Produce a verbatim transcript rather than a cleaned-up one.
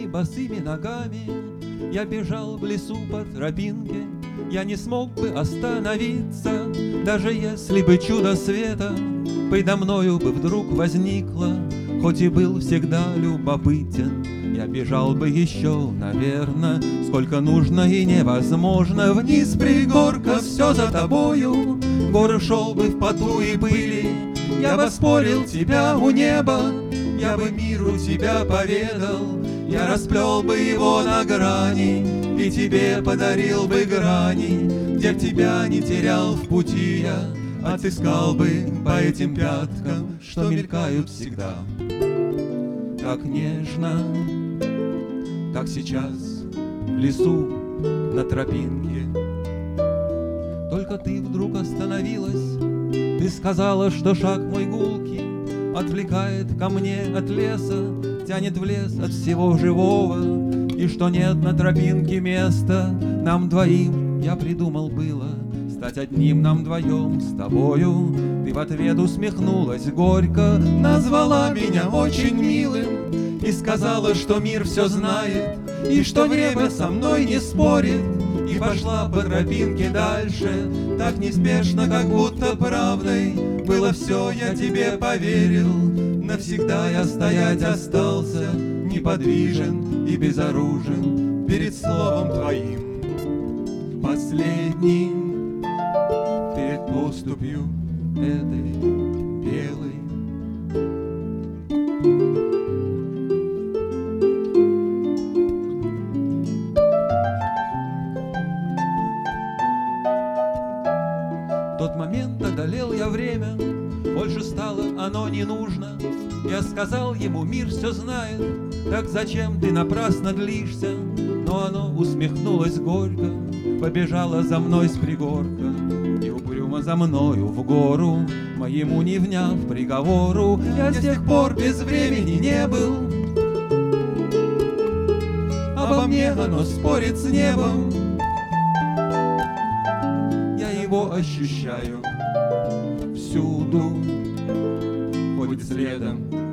своими босыми ногами я бежал в лесу по тропинке, я не смог бы остановиться, даже если бы чудо света предо мною бы вдруг возникло. Хоть и был всегда любопытен, я бежал бы еще, наверно, сколько нужно и невозможно. Вниз пригорка, все за тобою, горы шел бы в поту и пыли. Я бы спорил тебя у неба, я бы миру тебя поведал. Я расплел бы его на грани и тебе подарил бы грани, где б тебя не терял в пути я, отыскал бы по этим пяткам, что мелькают всегда. Так нежно, как сейчас в лесу на тропинке. Только ты вдруг остановилась, ты сказала, что шаг мой гулкий отвлекает ко мне от леса, тянет в лес от всего живого, и что нет на тропинке места нам двоим. Я придумал было стать одним нам вдвоем с тобою. Ты в ответ усмехнулась горько, назвала меня очень милым и сказала, что мир все знает и что время со мной не спорит. И пошла по тропинке дальше, так неспешно, как будто правдой было все, я тебе поверил. Навсегда я стоять остался, неподвижен и безоружен перед словом твоим последним, перед поступью этой белой. В тот момент одолел я время, больше стало оно не нужно. Я сказал ему, мир все знает, так зачем ты напрасно длишься? Но оно усмехнулось горько, побежало за мной с пригорка и угрюмо за мною в гору, моему не вняв приговору. Я с тех пор без времени не был, обо мне оно спорит с небом. Я его ощущаю всюду, ходит следом